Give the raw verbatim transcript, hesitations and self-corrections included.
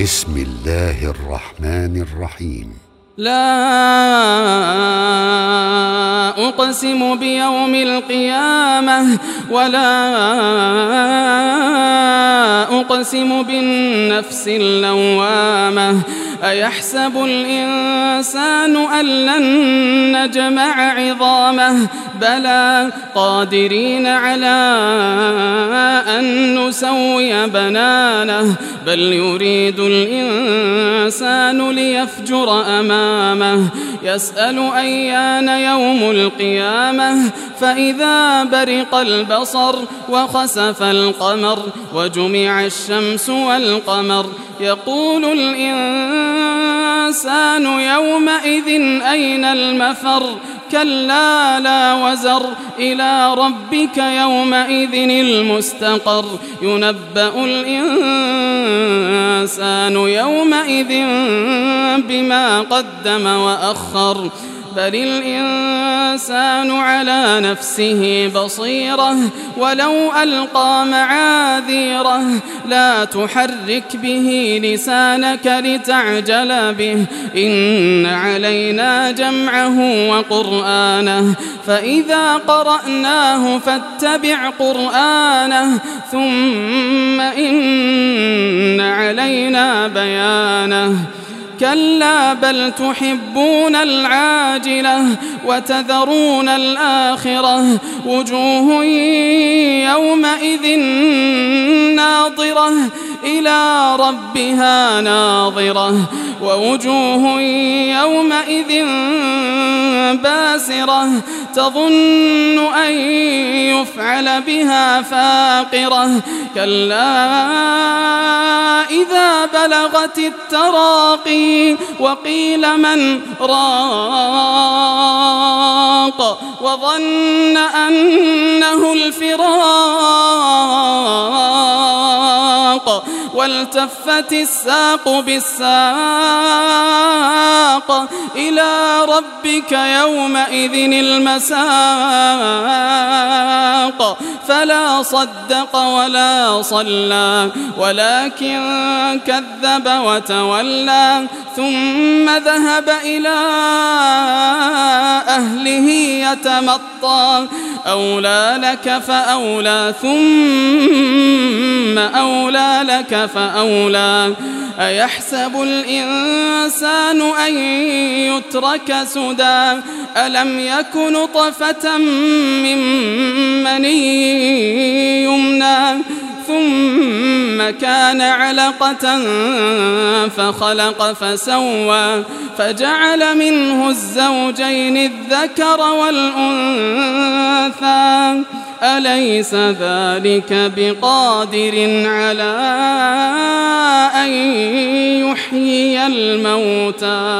بسم الله الرحمن الرحيم. لا أقسم بيوم القيامة ولا أقسم بالنفس اللوامة. أيحسب الإنسان أن لن نجمع عظامه بلى قادرين على أن نسوي بنانه بل يريد الإنسان ليفجر أمامه يسأل أيان يوم القيامة فإذا برق البصر وخسف القمر وجمع الشمس والقمر يقول الإنسان يومئذ أين المفر كلا لا وزر إلى ربك يومئذ المستقر ينبأ الإنسان يومئذ بما قدم وأخر بل الإنسان على نفسه بصيرة ولو ألقى معاذيره لا تحرك به لسانك لتعجل به إن علينا جمعه وقرآنه فإذا قرأناه فاتبع قرآنه ثم إن علينا بيانه كلا بل تحبون العاجلة وتذرون الآخرة وجوه يومئذ ناظرة إلى ربها ناظرة ووجوه يومئذ باسرة تظن أن يفعل بها فاقرة كلا إذا بلغت التراقي وقيل من راق وظن أنه الفراق والتفت الساق بالساق إلى ربك يومئذ المساق فلا صدق ولا صلى ولكن كذب وتولى ثم ذهب إلى أهله يتمطى أولى لك فأولى ثم أولى لك فأولى أيحسب الإنسان أن يترك سدى ألم يك نطفة من مني يمنى ثم كان علقة فخلق فسوى فجعل منه الزوجين الذكر والأنثى أليس ذلك بقادر على أن يحيي الموتى